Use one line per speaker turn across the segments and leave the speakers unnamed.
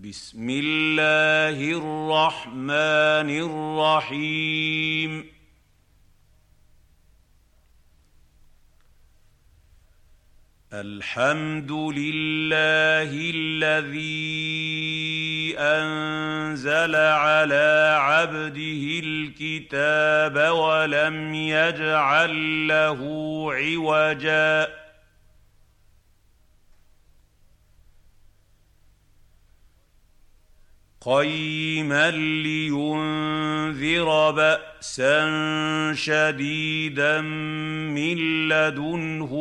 بسم الله الرحمن الرحيم الحمد لله الذي أنزل على عبده الكتاب ولم يجعل له عوجا قيما لينذر بأسا شديدا من لدنه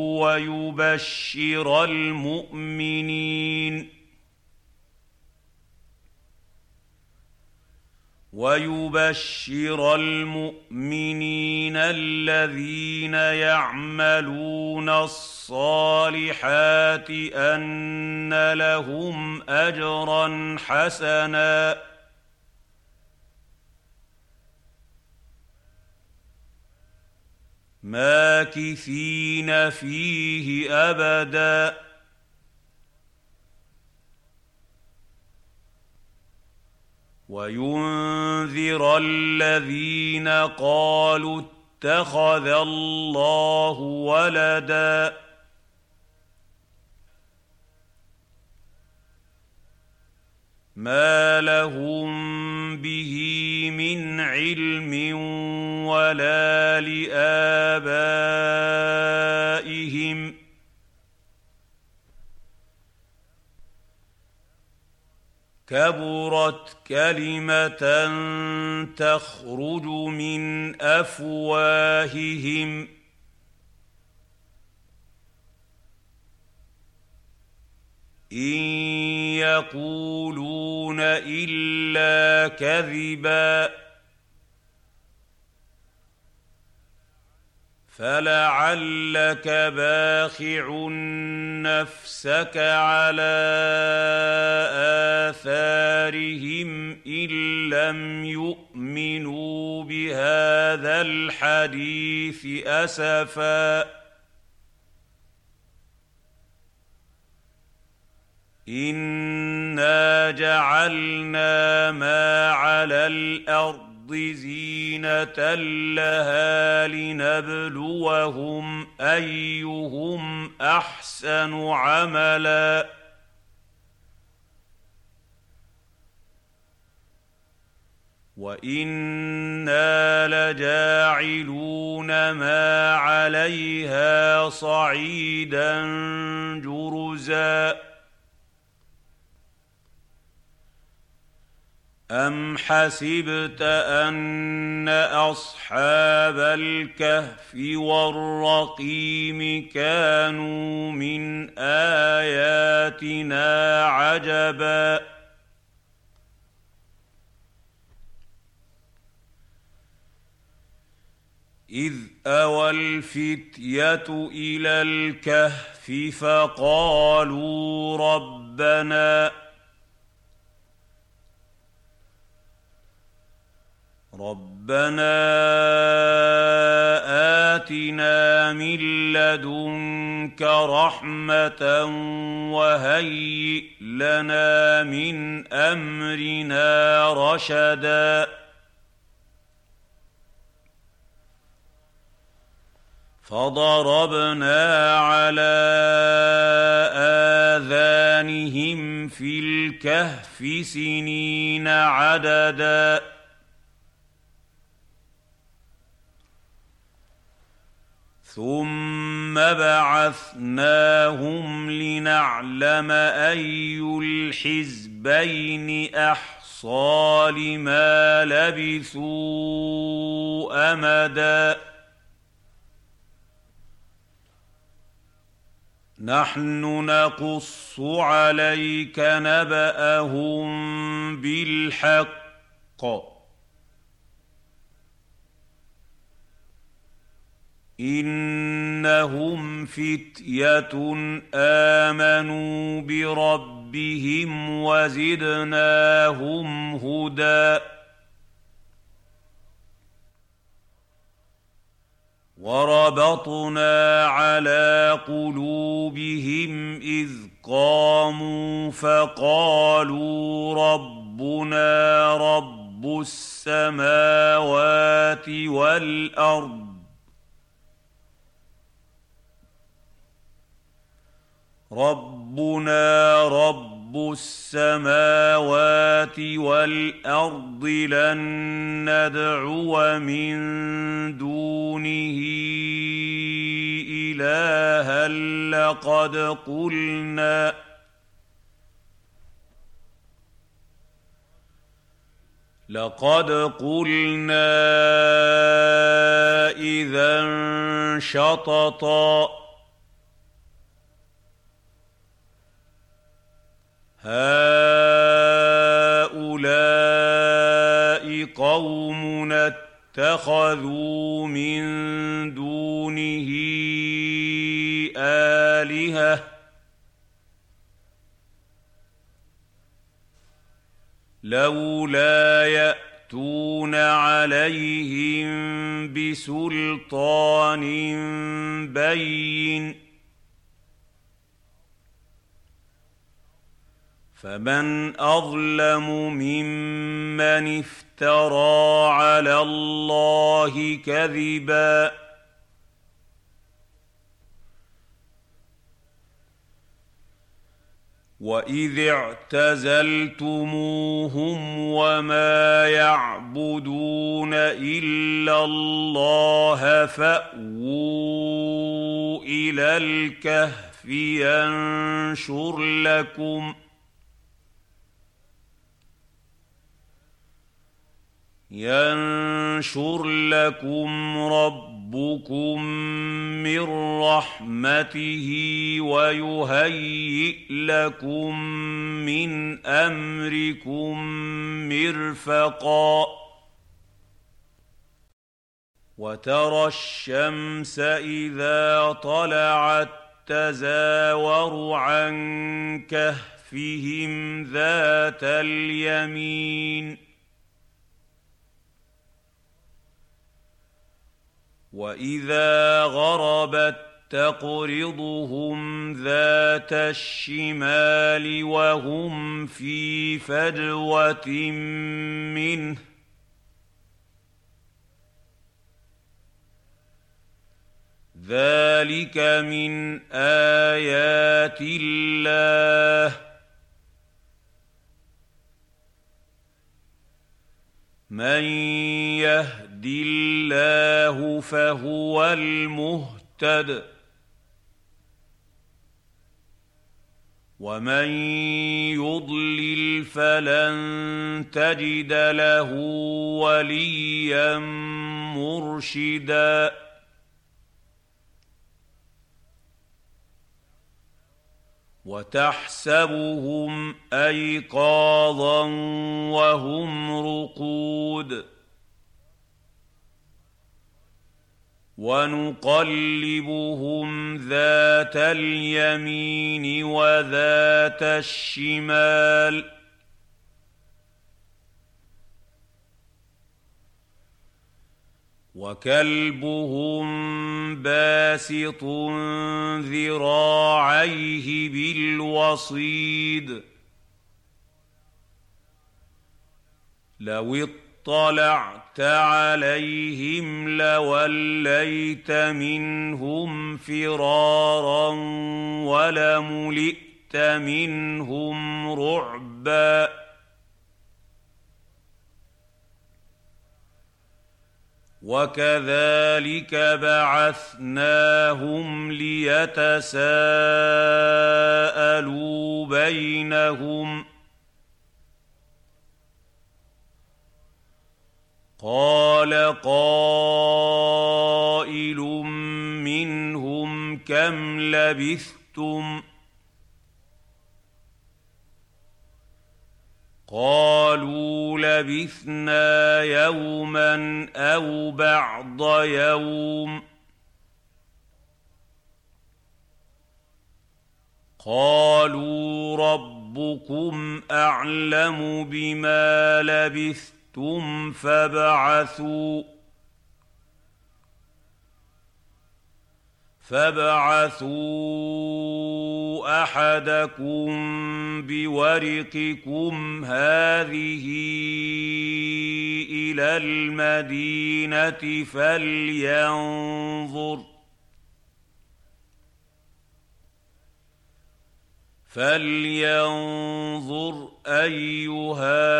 ويبشر المؤمنين الذين يعملون الصالحات أن لهم أجرا حسنا ماكثين فيه أبدا وينذر الذين قالوا اتخذ الله ولدا ما لهم به من علم ولا لآبائهم كبرت كلمة تخرج من أفواههم إن يقولون إلا كذبا فلعلك باخع نفسك على آثارهم إن لم يؤمنوا بهذا الحديث أسفا إنا جعلنا ما على الأرض زينة لها لنبلوهم أيهم أحسن عملا وإنا لجاعلون ما عليها صعيدا جرزا أم حسبت أن أصحاب الكهف والرقيم كانوا من آياتنا عجبا إذ أوى الفتية إلى الكهف فقالوا ربنا آتنا من لدنك رحمة وهيئ لنا من أمرنا رشدا فضربنا على آذانهم في الكهف سنين عددا ثم بعثناهم لنعلم أي الحزبين أحصى لما لبثوا أمدا نحن نقص عليك نبأهم بالحق إنهم فتية آمنوا بربهم وزدناهم هدى وربطنا على قلوبهم إذ قاموا فقالوا ربنا رب السماوات والأرض لن ندعو من دونه إلها لقد قلنا إذا شططا هؤلاء قومنا اتخذوا من دونه آلهة لولا يأتون عليهم بسلطان بين فمن أظلم ممن افترى على الله كذبا وإذ اعتزلتموهم وما يعبدون إلا الله فأووا إلى الكهف ينشر لكم ربكم من رحمته ويهيئ لكم من أمركم مرفقا وترى الشمس إذا طلعت تزاور عن كهفهم ذات اليمين وإذا غربت تقرضهم ذات الشمال وهم في فجوة منه ذلك من آيات الله من يهد الله فهو المهتد ومن يضلل فلن تجد له وليا مرشدا وتحسبهم أيقاظا وهم رقود ونقلبهم ذات اليمين وذات الشمال وكلبهم باسط ذراعيه بالوصيد لو اطلعت عليهم لوليت منهم فرارا ولملئت منهم رعبا وكذلك بعثناهم ليتساءلوا بينهم قال قائل منهم كم لبثتم قالوا لبثنا يوما أو بعض يوم قالوا ربكم أعلم بما لبثتم فابعثوا أحدكم بورقكم هذه إلى المدينة فلينظر أيها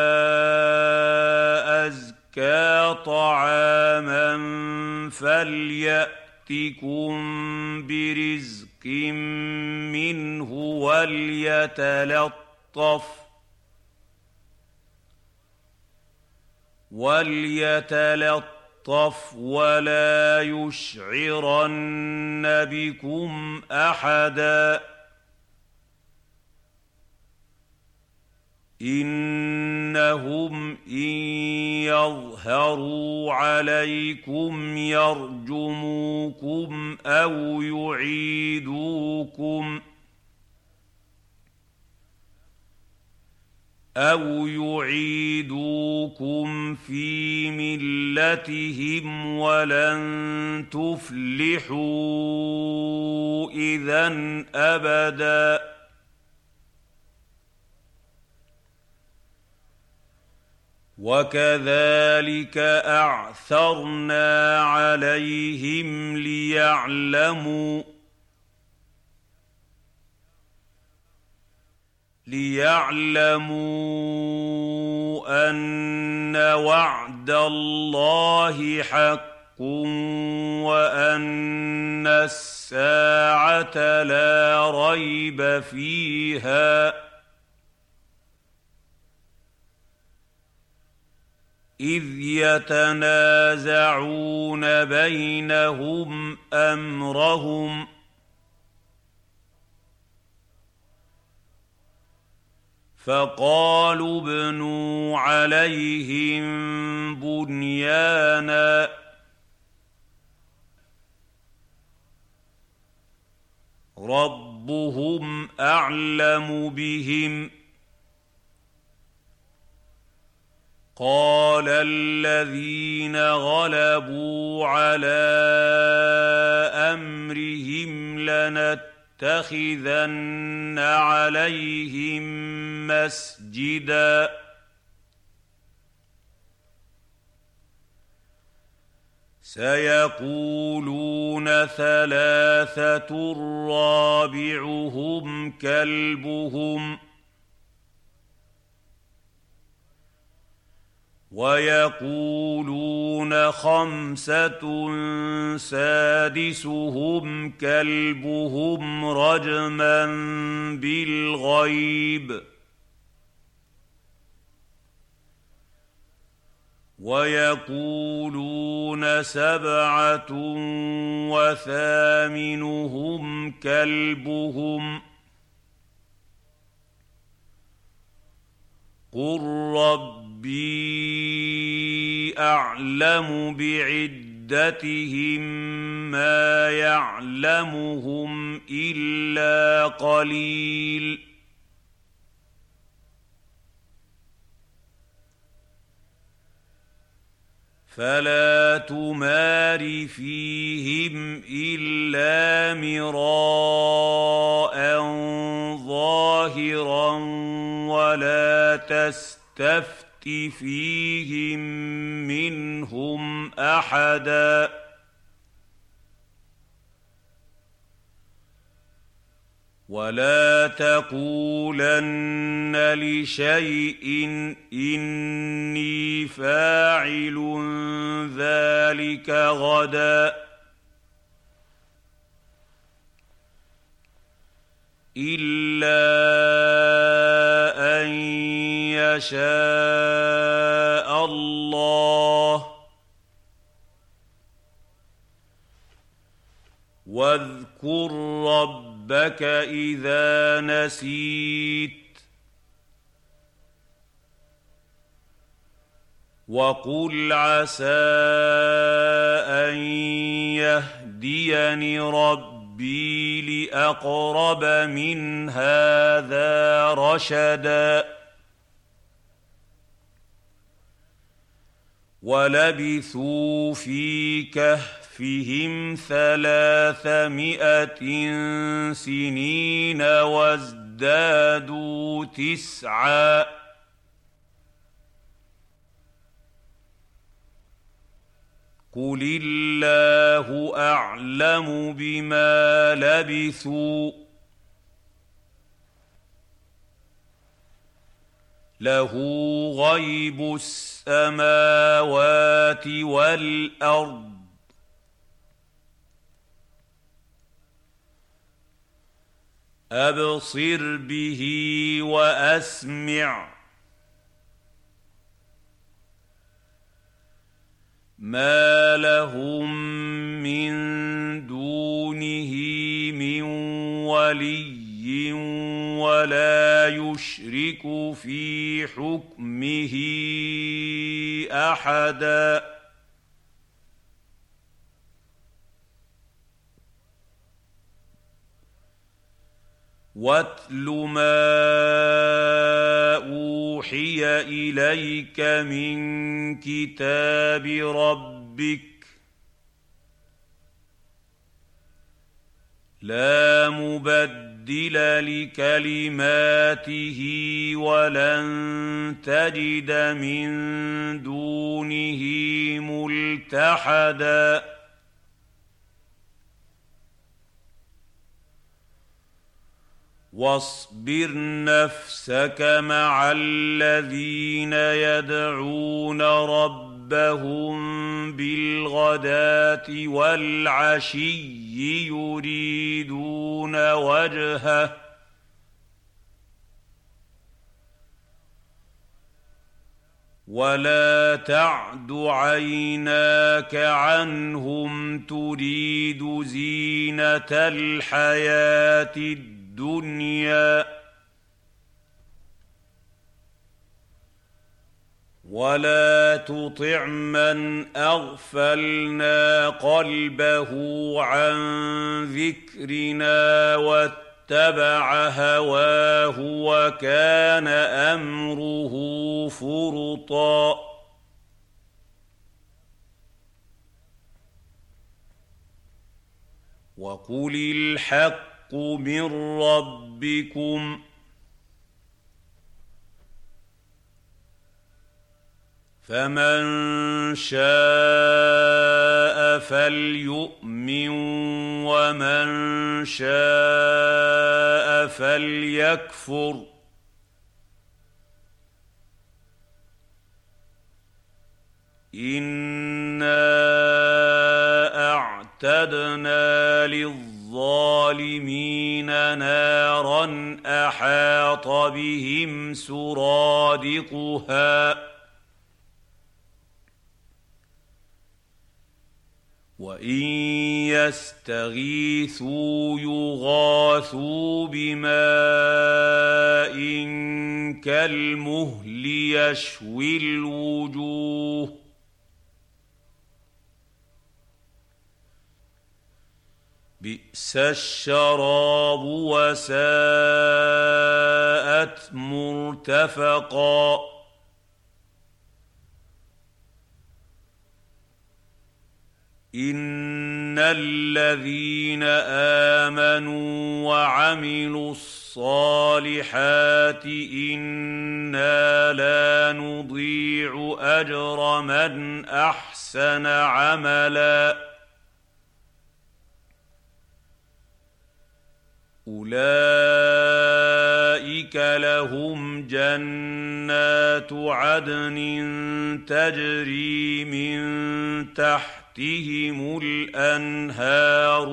أزكى طعاما فليأتكم برزق منه وليتلطف ولا يشعرن بكم أحدا إنهم إن يظهروا عليكم يرجموكم أو يعيدوكم في ملتهم ولن تفلحوا إذن أبدا وكذلك أعثرنا عليهم ليعلموا أن وعد الله حق وأن الساعة لا ريب فيها إذ يتنازعون بينهم أمرهم فقالوا ابنوا عليهم بنيانا ربهم أعلم بهم قال الذين غلبوا على أمرهم لنتخذن عليهم مسجدا سيقولون ثلاثة رابعهم كلبهم ويقولون خمسة سادسهم كلبهم رجما بالغيب ويقولون سبعة وثامنهم كلبهم قل ربي أعلم بعدتهم ما يعلمهم إلا قليل فلا تمار فيهم إلا مراء ظاهرا ولا تستفت فيهم منهم أحدا ولا تقولن لشيء إني فاعل ذلك غدا إلا أن يشاء الله واذكر ربك إذا نسيت وقل عسى أن يهديني ربي لأقرب من هذا رشدا ولبثوا في كهفهم كهفهم 300 سنين وازدادوا 9 قل الله أعلم بما لبثوا له غيب السماوات والأرض أبصر به وأسمع ما لهم من دونه من ولي ولا يشرك في حكمه أحدا واتل ما أوحي إليك من كتاب ربك لا مبدل لكلماته ولن تجد من دونه ملتحدا واصبر نفسك مع الذين يدعون ربهم بالغداة والعشي يريدون وجهه ولا تعد عيناك عنهم تريد زينة الحياة الدنيا ولا تطع من أغفلنا قلبه عن ذكرنا واتبع هواه وكان أمره فرطا وقل الحق من ربكم فمن شاء فليؤمن ومن شاء فليكفر إنا أعتدنا للظالمين نارا أحاط بهم سرادقها وإن يستغيثوا يغاثوا بماء كالمهل يشوي الوجوه بئس الشراب وساءت مرتفقا إن الذين آمنوا وعملوا الصالحات إنا لا نضيع أجر من أحسن عملا أولئك لهم جنات عدن تجري من تحتهم الأنهار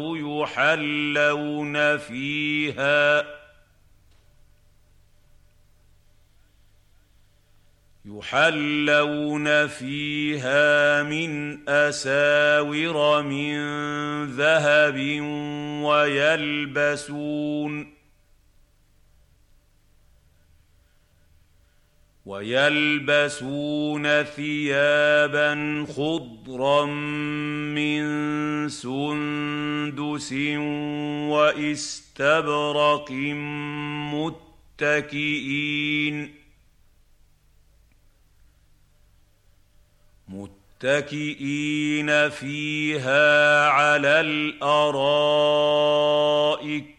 يحلون فيها من أساور من ذهب ويلبسون ثيابا خضرا من سندس واستبرق متكئين فيها على الارائك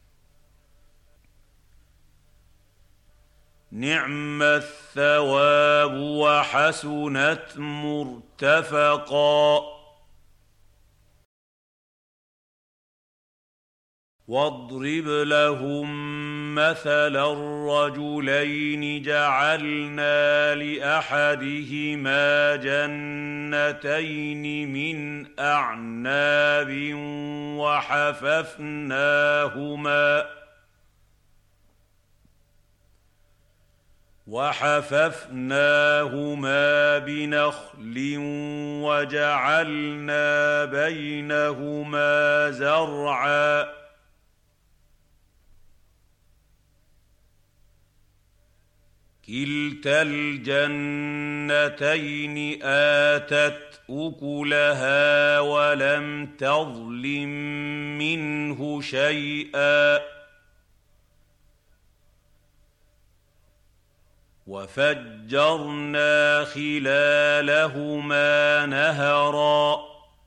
نعم الثواب وحسنت مرتفقا واضرب لهم مثلا الرجلين جعلنا لاحدهما جنتين من اعناب وحففناهما بنخل وجعلنا بينهما زرعا كلتا الجنتين آتت أكلها ولم تظلم منه شيئا وفجرنا خلالهما نهرا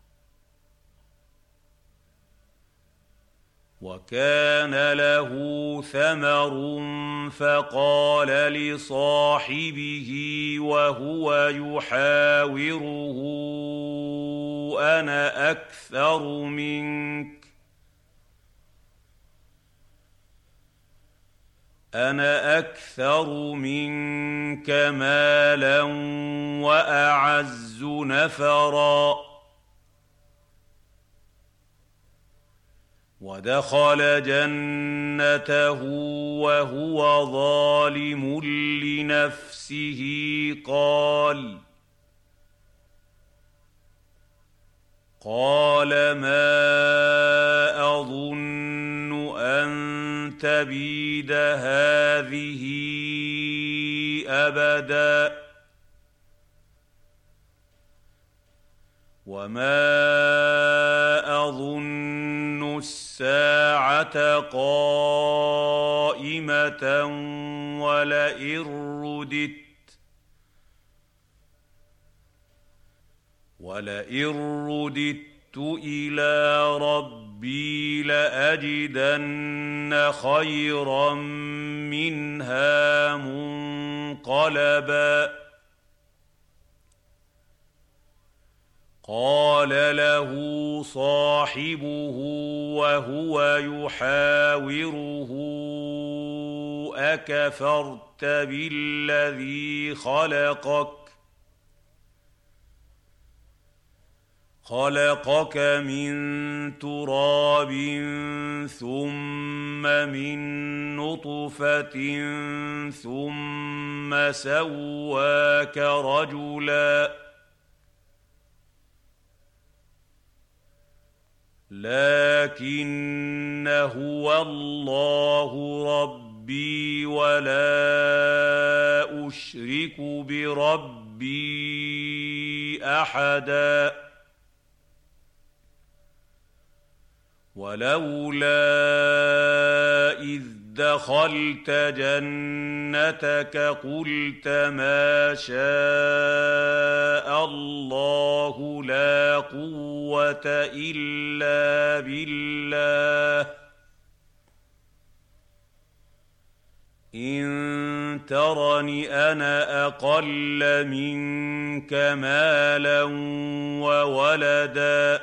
وكان له ثمر فقال لصاحبه وهو يحاوره أنا أكثر منك مالا وأعز نفرا ودخل جنته وهو ظالم لنفسه قال ما أظن أن تبيد هذه أبدا وما أظن الساعة قائمة ولئن رددت إلى ربي لأجدن خيرا منها منقلبا قال له صاحبه وهو يحاوره أكفرت بالذي خلقك من تراب ثم من نطفة ثم سواك رجلا لكن هو الله ربي ولا أشرك بربي أحدا ولولا إذ دخلت جنتك قلت ما شاء الله لا قوة إلا بالله إن ترني أنا أقل منك مالا وولدا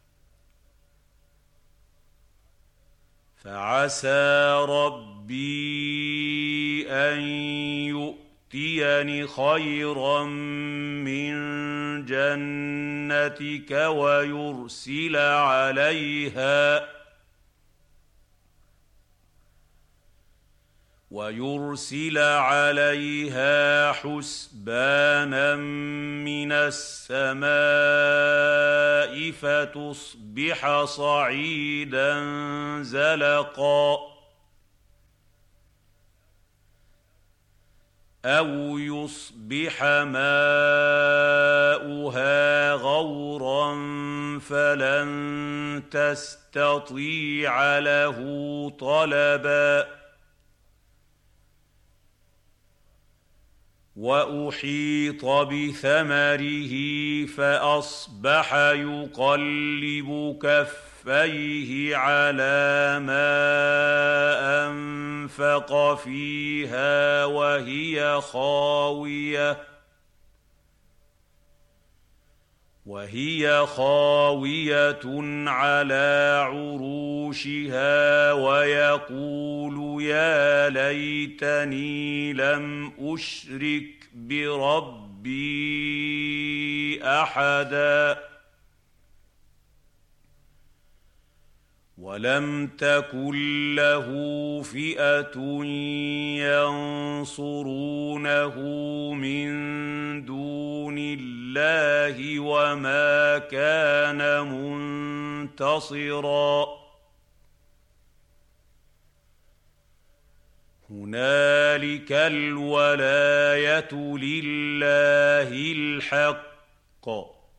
فعسى ربي أن يؤتيني خيرا من جنتك ويرسل عليها حسبانا من السماء فتصبح صعيدا زلقا أو يصبح ماؤها غورا فلن تستطيع له طلبا وأحيط بثمره فأصبح يقلب كفيه على ما أنفق فيها وهي خاوية على عروشها ويقول يا ليتني لم أشرك بربي أحدا ولم تكن له فئة ينصرونه من دون الله وما كان منتصرا هنالك الولاية لله الحق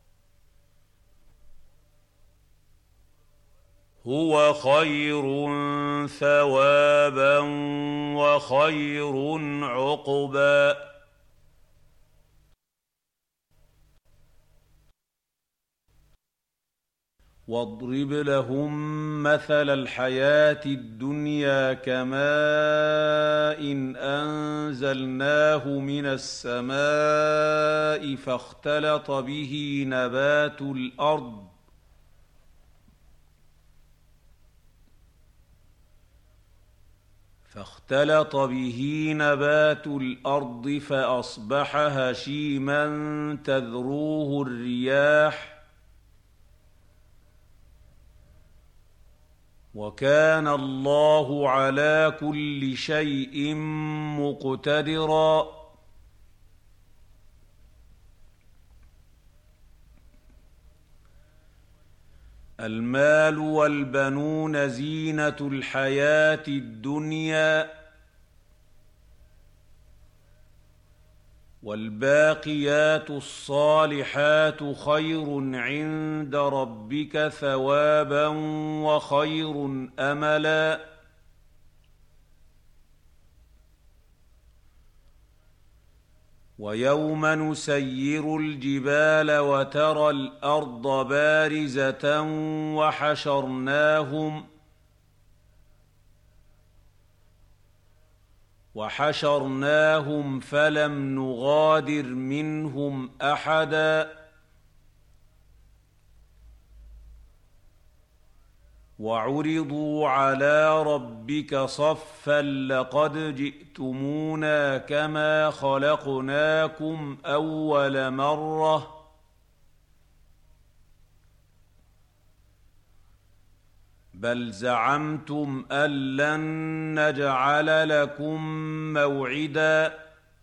هو خير ثوابا وخير عقبا واضرب لهم مثل الحياة الدنيا كماء إن أنزلناه من السماء فاختلط به نبات الأرض فأصبح هشيما تذروه الرياح وكان الله على كل شيء مقتدرا المال والبنون زينة الحياة الدنيا والباقيات الصالحات خير عند ربك ثوابا وخير أملا ويوم نسير الجبال وترى الأرض بارزة وحشرناهم فلم نغادر منهم أحدا وعرضوا على ربك صفا لقد جئتمونا كما خلقناكم أول مرة بل زعمتم أن لن نجعل لكم موعدا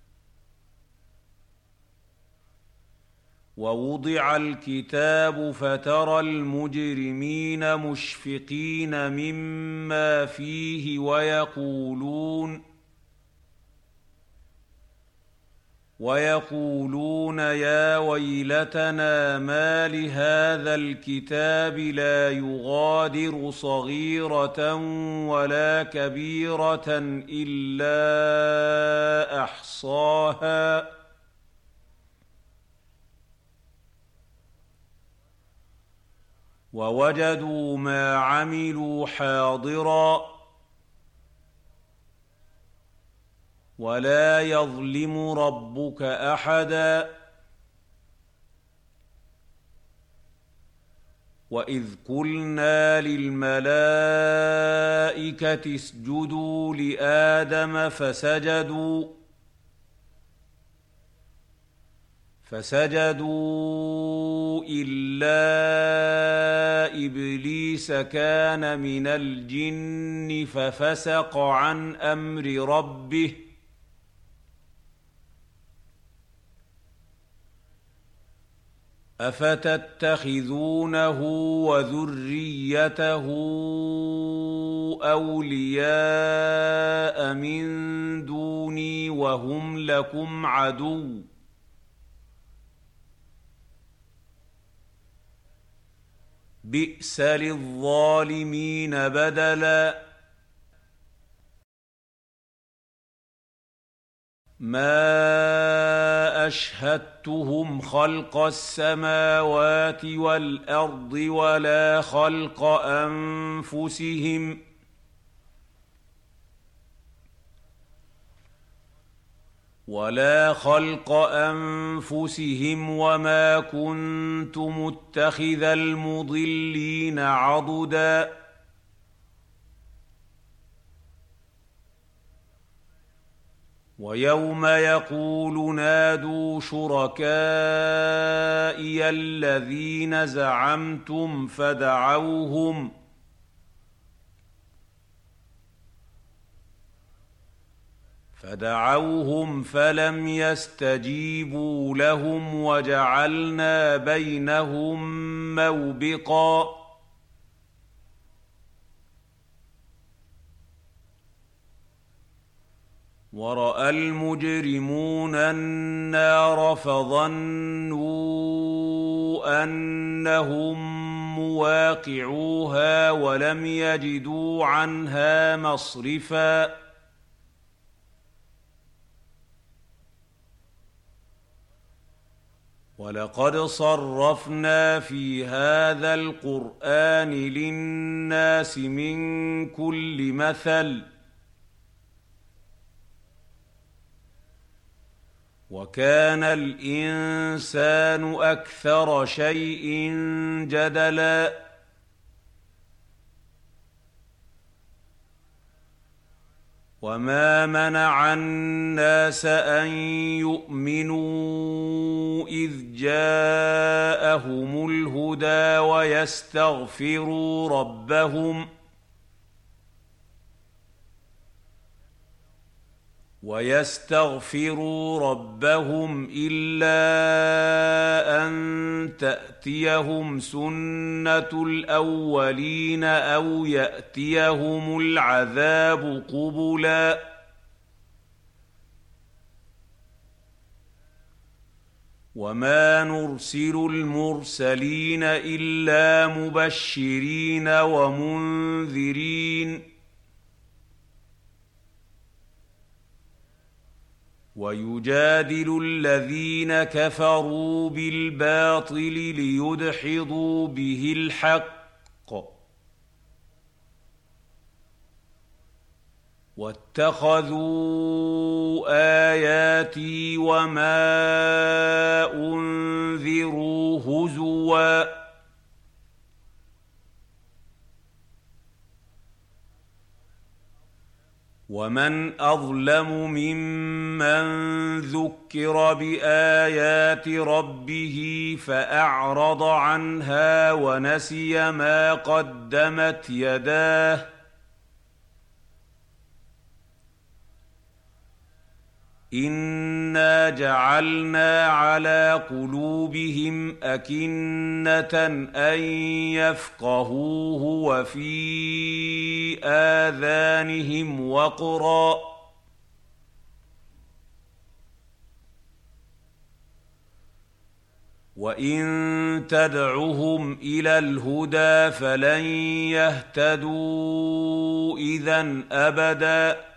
ووضع الكتاب فترى المجرمين مشفقين مما فيه ويقولون يا ويلتنا ما لهذا الكتاب لا يغادر صغيرة ولا كبيرة إلا أحصاها ووجدوا ما عملوا حاضرا ولا يظلم ربك أحدا وإذ قلنا للملائكة اسجدوا لآدم فسجدوا إلا إبليس كان من الجن ففسق عن أمر ربه أفتتخذونه وذريته أولياء من دوني وهم لكم عدو بئس للظالمين بدلا ما أشهدتهم خلق السماوات والأرض ولا خلق أنفسهم وما كنت متخذ المضلين عضدا ويوم يقول نادوا شركائي الذين زعمتم فدعوهم فلم يستجيبوا لهم وجعلنا بينهم موبقا ورأى المجرمون النار فظنوا أنهم مواقعوها ولم يجدوا عنها مصرفا ولقد صرفنا في هذا القرآن للناس من كل مثل وكان الإنسان أكثر شيء جدلا وما منع الناس أن يؤمنوا إذ جاءهم الهدى ويستغفروا ربهم إلا أن تأتيهم سنة الأولين أو يأتيهم العذاب قبلا وما نرسل المرسلين إلا مبشرين ومنذرين ويجادل الذين كفروا بالباطل ليدحضوا به الحق واتخذوا آياتي وما أنذروا هزوا ومن أظلم ممن ذكر بآيات ربه فأعرض عنها ونسي ما قدمت يداه إنا جعلنا على قلوبهم أكنة أن يفقهوه وفي آذانهم وقرا وإن تدعهم إلى الهدى فلن يهتدوا إذًا أبداً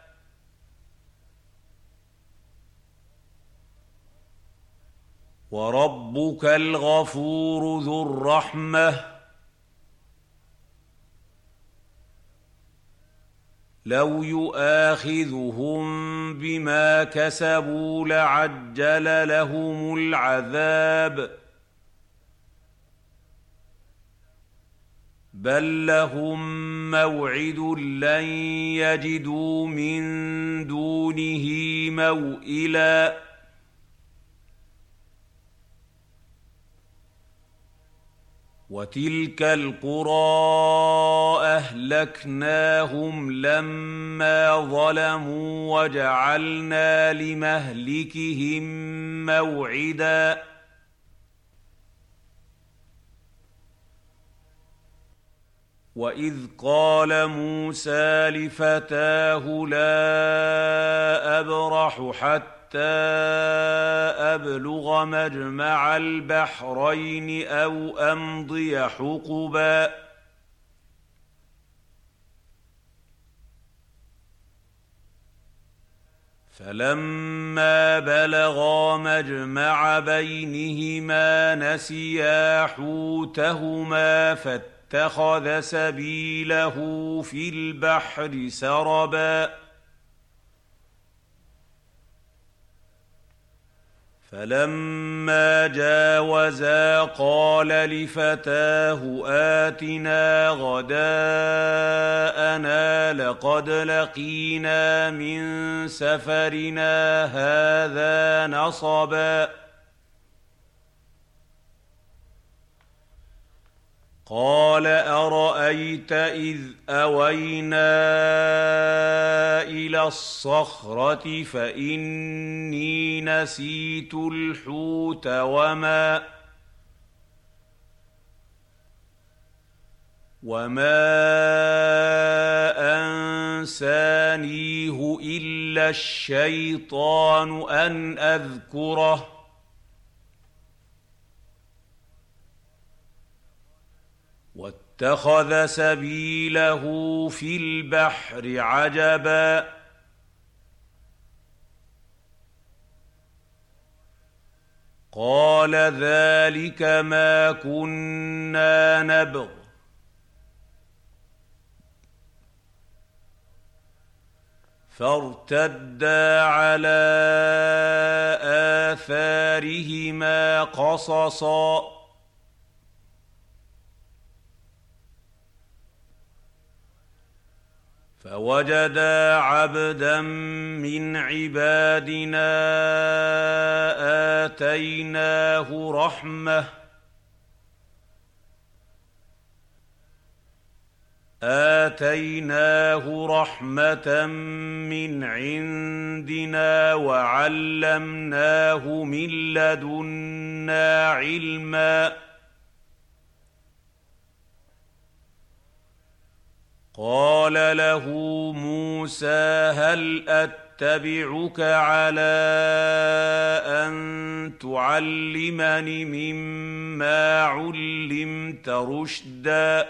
وربك الغفور ذو الرحمة لو يؤاخذهم بما كسبوا لعجل لهم العذاب بل لهم موعد لن يجدوا من دونه موئلا وتلك القرى أهلكناهم لما ظلموا وجعلنا لمهلكهم موعدا وإذ قال موسى لفتاه لا أبرح حتى أبلغ مجمع البحرين أو أمضي حقبا فلما بلغا مجمع بينهما نسيا حوتهما فاتخذ سبيله في البحر سربا فلما جاوزا قال لفتاه آتنا غداءنا لقد لقينا من سفرنا هذا نصبا قال أرأيت إذ أوينا إلى الصخرة فإني نسيت الحوت وما أنسانيه إلا الشيطان أن أذكره واتخذ سبيله في البحر عجبا قال ذلك ما كنا نبغ فارتدا على آثارهما قصصا فوجدا عبدا من عبادنا آتيناه رحمة من عندنا وعلمناه من لدنا علما قال له موسى هل أتبعك على أن تعلمني مما علمت رشدا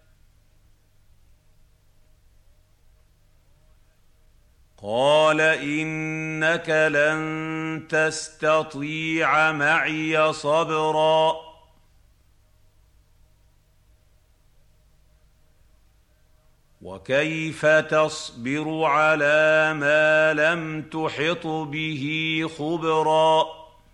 قال إنك لن تستطيع معي صبرا وكيف تصبر على ما لم تحط به خبرا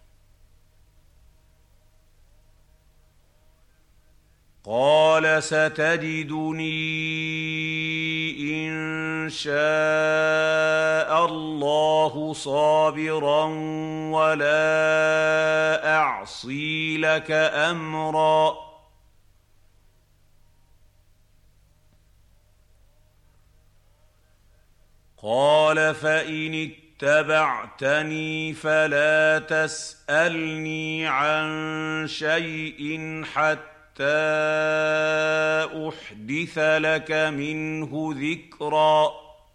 قال ستجدني إن شاء الله صابرا ولا أعصي لك أمرا قال فإن اتبعتني فلا تسألني عن شيء حتى أحدث لك منه ذكرا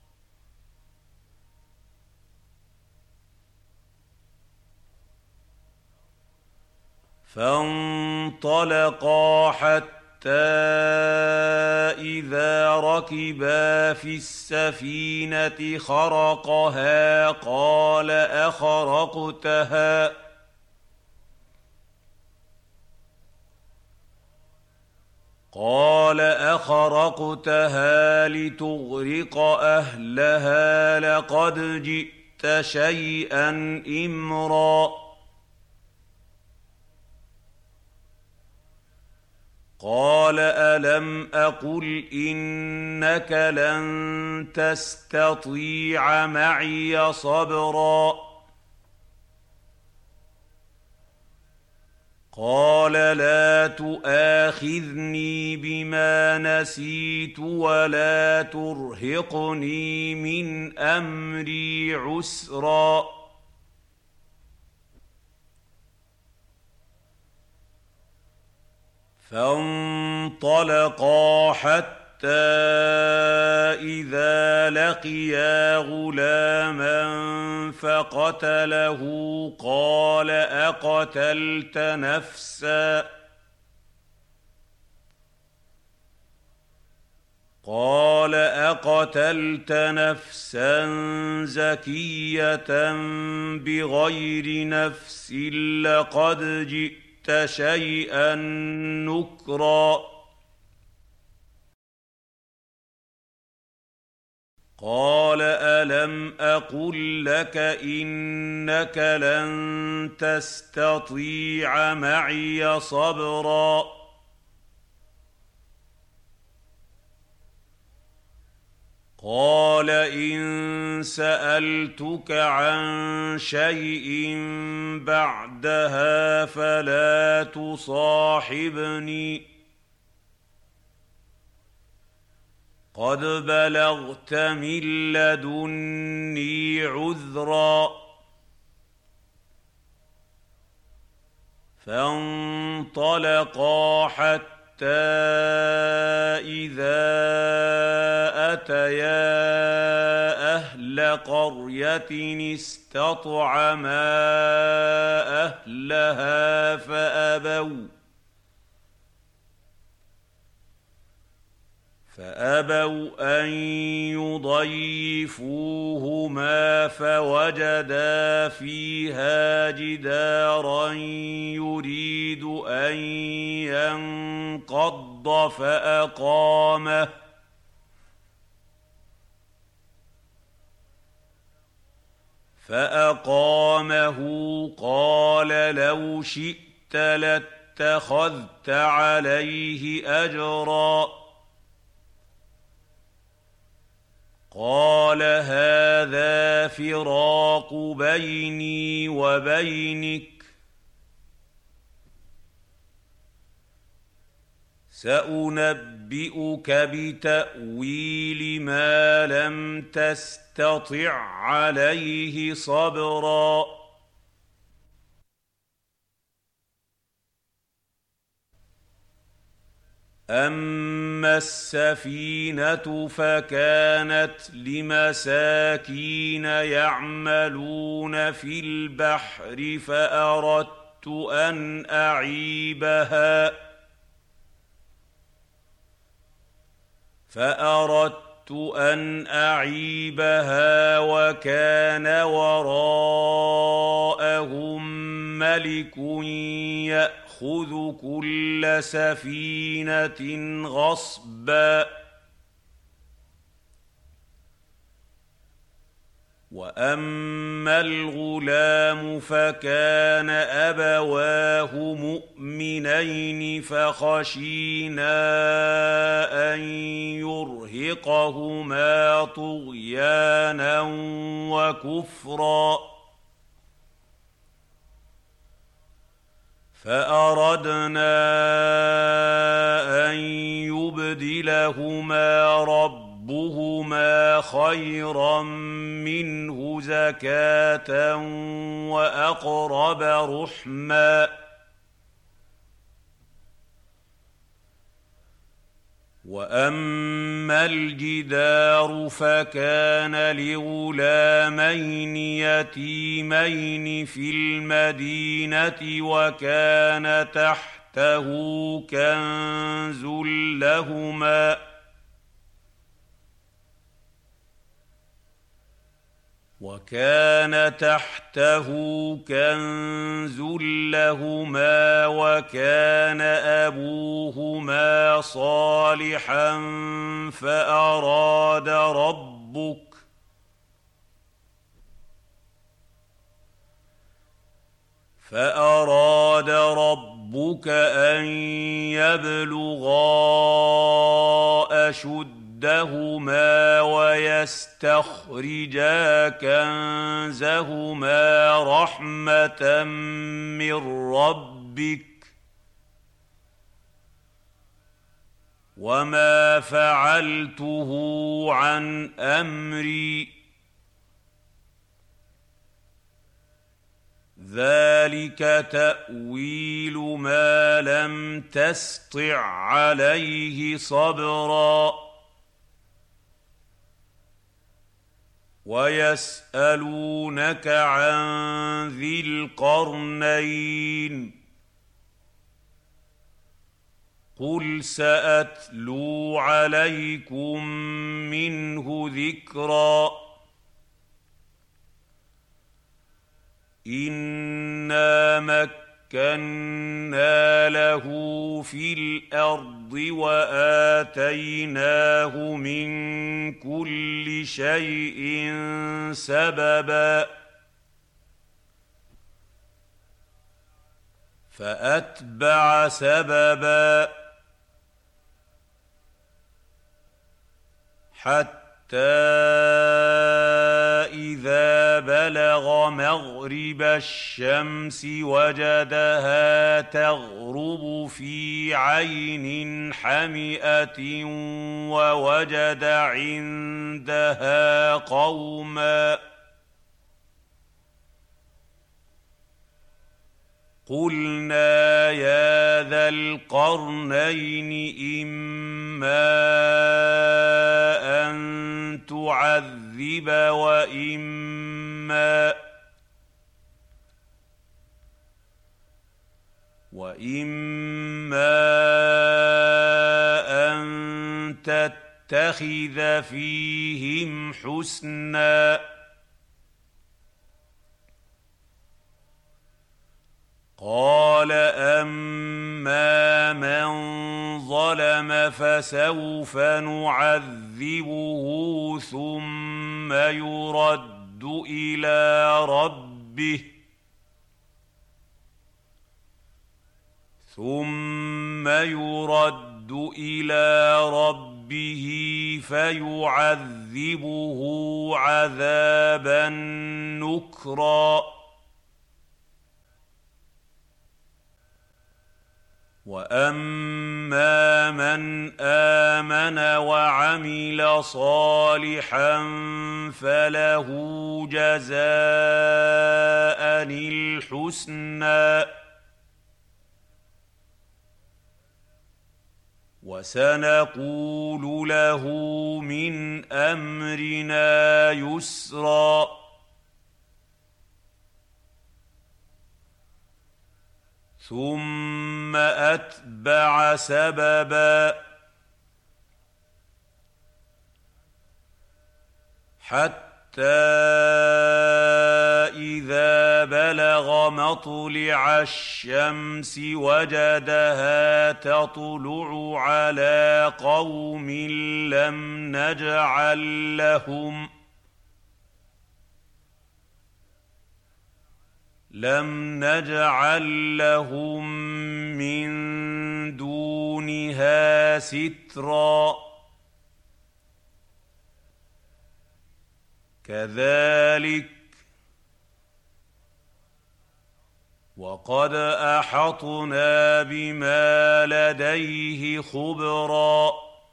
فانطلقا حتى إذا ركبا في السفينة خرقها قال أخرقتها لتغرق أهلها لقد جئت شيئا إمرا قال ألم أقل إنك لن تستطيع معي صبرا قال لا تؤاخذني بما نسيت ولا ترهقني من أمري عسرا فانطلقا حتى إذا لقيا غلاما فقتله قال قال أقتلت نفسا زكية بغير نفس لقد جئت شيئا نكرا قال ألم أقل لك إنك لن تستطيع معي صبرا قال إن سألتك عن شيء بعدها فلا تصاحبني قد بلغت من لدني عذرا فانطلقا حتى إذا أتيا أهل قرية استطعما أهلها فأبوا أن يضيفوهما فوجدا فيها جدارا يريد أن ينقض فأقامه قال لو شئت لاتخذت عليه أجرا قال هذا فراق بيني وبينك سأنبئك بتأويل ما لم تستطع عليه صبرا أما السفينة فكانت لمساكين يعملون في البحر فأردت أن أعيبها وكان وراءهم ملك يأخذ كل سفينة غصبا وأما الغلام فكان أبواه مؤمنين فخشينا أن يرهقهما طغيانا وكفرا فأردنا أن يبدلهما ربهما خيرا منه زكاة وأقرب رحما وأما الجدار فكان لغلامين يتيمين في المدينة وكان تحته كنز لهما وكان أبوهما صالحا فأراد ربك أن يبلغا أشدهما ويستخرجا كنزهما رحمة من ربك وما فعلته عن أمري ذلك تأويل ما لم تسطع عليه صبرا ويسألونك عن ذي القرنين قُلْ سَأَتْلُو عَلَيْكُم مِّنْهُ ذِكْرًا إِنَّا مَكَّنَّا لَهُ فِي الْأَرْضِ وَآتَيْنَاهُ مِن كُلِّ شَيْءٍ سَبَبًا فَأَتْبَعَ سَبَبًا حَتَّىٰ إِذَا بَلَغَ مَغْرِبَ الشَّمْسِ وَجَدَهَا تَغْرُبُ فِي عَيْنٍ حَمِئَةٍ وَوَجَدَ عِندَهَا قَوْمًا قُلْنَا يَا ذَا الْقَرْنَيْنِ إِمَّا أَن تُعَذِّبَ وَإِمَّا أَن تَتَّخِذَ فِيهِمْ حُسْنًا قَالَ أَمَّا مَن ظَلَمَ فَسَوْفَ نُعَذِّبُهُ ثُمَّ يُرَدُّ إِلَىٰ رَبِّهِ فَيُعَذِّبُهُ عَذَابًا نُّكْرًا وَأَمَّا مَنْ آمَنَ وَعَمِلَ صَالِحًا فَلَهُ جَزَاءً الْحُسْنَىٰ وَسَنَقُولُ لَهُ مِنْ أَمْرِنَا يُسْرًا ثُمَّ أَتْبَعَ سَبَبًا حَتَّىٰ إِذَا بَلَغَ مَطْلِعَ الشَّمْسِ وَجَدَهَا تَطْلُعُ عَلَىٰ قَوْمٍ لَمْ نَجْعَل لَّهُم مِّن دُونِهَا سِتْرًا كَذَٰلِكَ وَقَدْ أَحَطْنَا بِمَا لَدَيْهِ خُبْرًا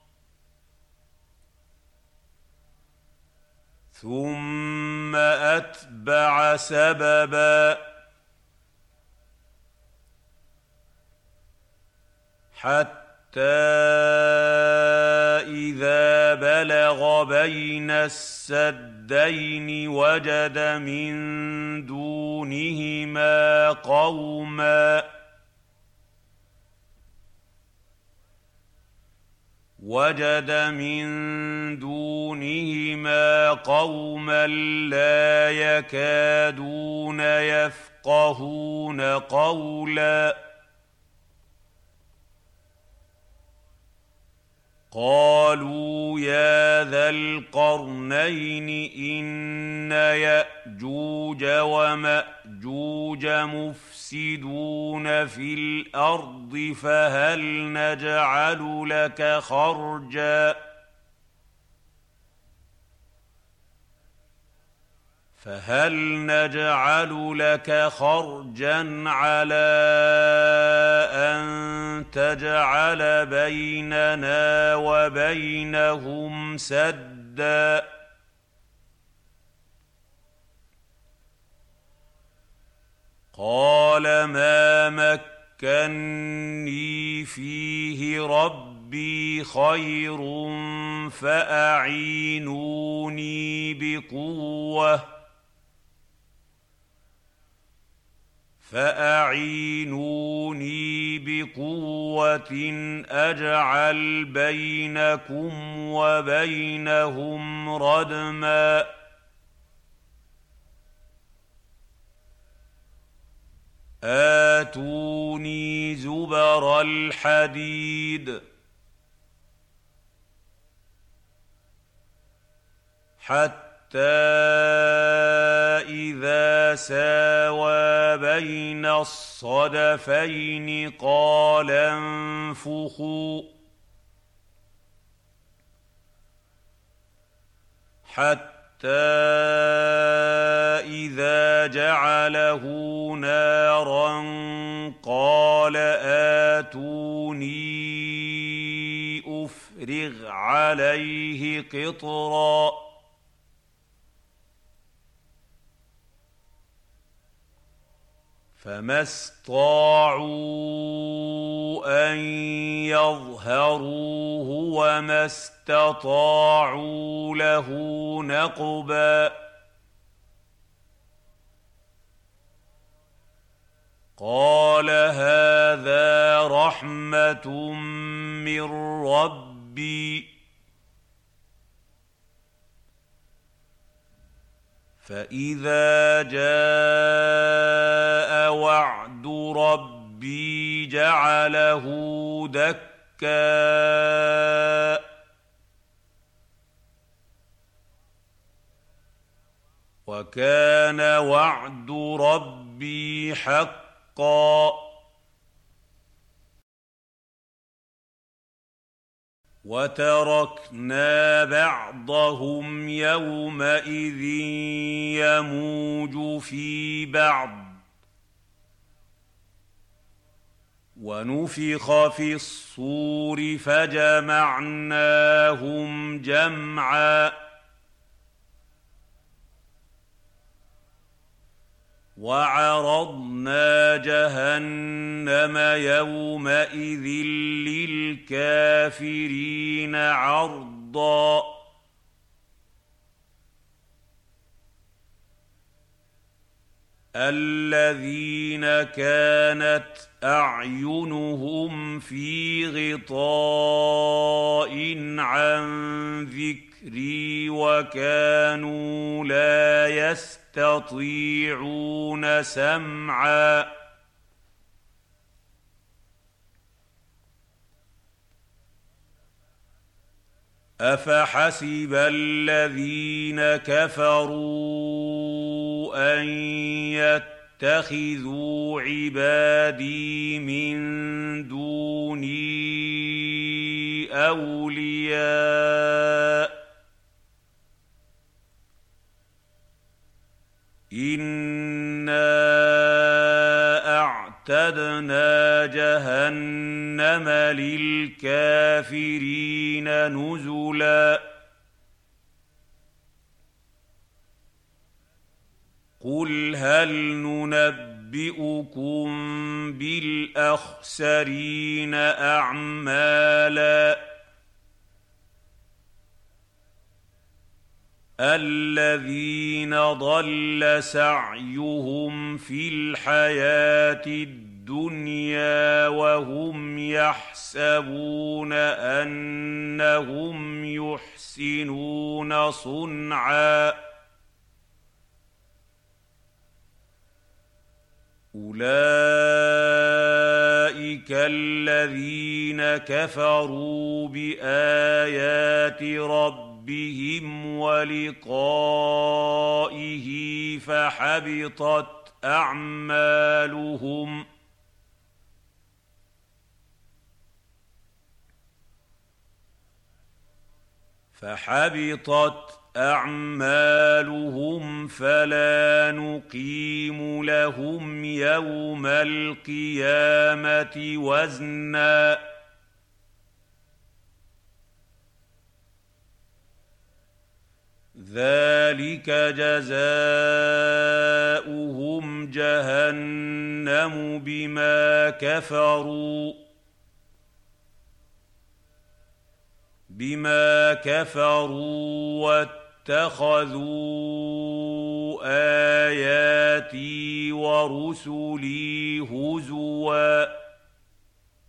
ثُمَّ أَتْبَعَ سَبَبًا حَتَّىٰ إِذَا بَلَغَ بَيْنَ السَّدَّيْنِ وَجَدَ مِن دُونِهِمَا قَوْمًا لَّا يَكَادُونَ يَفْقَهُونَ قَوْلًا قَالُوا يَا ذَا الْقَرْنَيْنِ إِنَّ يَأْجُوجَ وَمَأْجُوجَ مُفْسِدُونَ فِي الْأَرْضِ فَهَلْ نَجْعَلُ لَكَ خَرْجًا عَلَىٰ أَن تَجْعَلَ بَيْنَنَا وَبَيْنَهُمْ سَدًّا قَالَ مَا مَكَّنِّي فِيهِ رَبِّي خَيْرٌ فَأَعِينُونِي قوة أجعل بينكم وبينهم ردما آتوني زبر الحديد حتى إذا ساوى بين الصدفين قال انفخوا حتى إذا جعله نارا قال آتوني أفرغ عليه قطرا فما استطاعوا أن يظهروه وما استطاعوا له نقبا قال هذا رحمة من ربي فإذا جاء وعد ربي جعله دكا وكان وعد ربي حقا وتركنا بعضهم يومئذ يموج في بعض ونفخ في الصور فجمعناهم جمعا وعرضنا جهنم يومئذ للكافرين عرضا الذين كانت أعينهم في غطاء عن ذكري وكانوا لا يستطيعون سمعا أفحسب الذين كفروا أن يتخذوا عبادي من دوني أولياء إنا أعتدنا جهنم للكافرين نزلا قل هل ننبئكم بالأخسرين أعمالا الذين ضل سعيهم في الحياة الدنيا وهم يحسبون أنهم يحسنون صنعا أولئك الذين كفروا بآيات ربهم ولقائه فحبطت أعمالهم فلا نقيم لهم يوم القيامة وزنا ذلك جزاؤهم جهنم بما كفروا واتخذوا آياتي ورسلي هزوا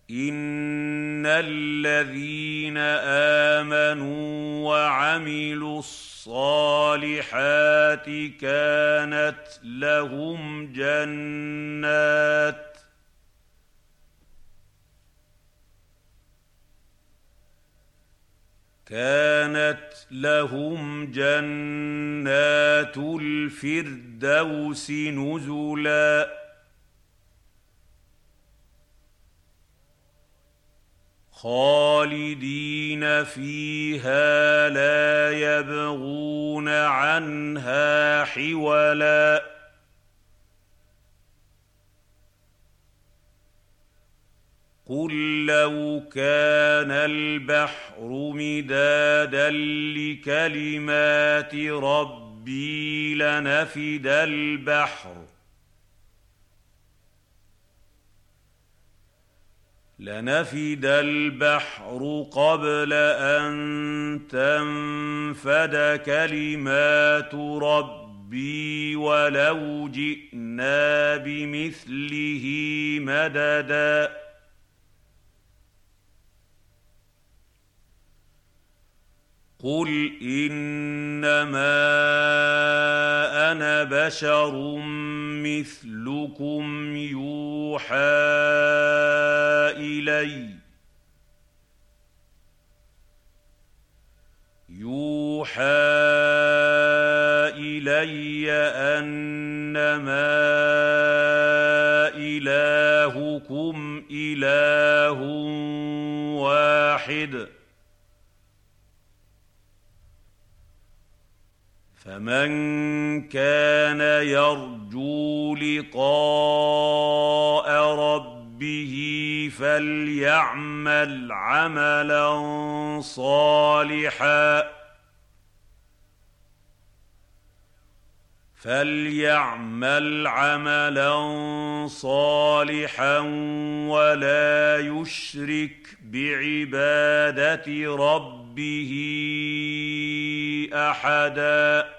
إن الذين آمنوا وعملوا الصالحات كانت لهم جنات الفردوس نزلا خالدين فيها لا يبغون عنها حولا قل لو كان البحر مدادا لكلمات ربي لنفد البحر قبل أن تنفد كلمات ربي ولو جئنا بمثله مددا قل إنما أنا بشر مثلكم يوحى إلي أنما إلهكم إله واحد فمن كان يرجو لقاء ربه فليعمل عملا صالحا ولا يشرك بعبادة ربه أحدا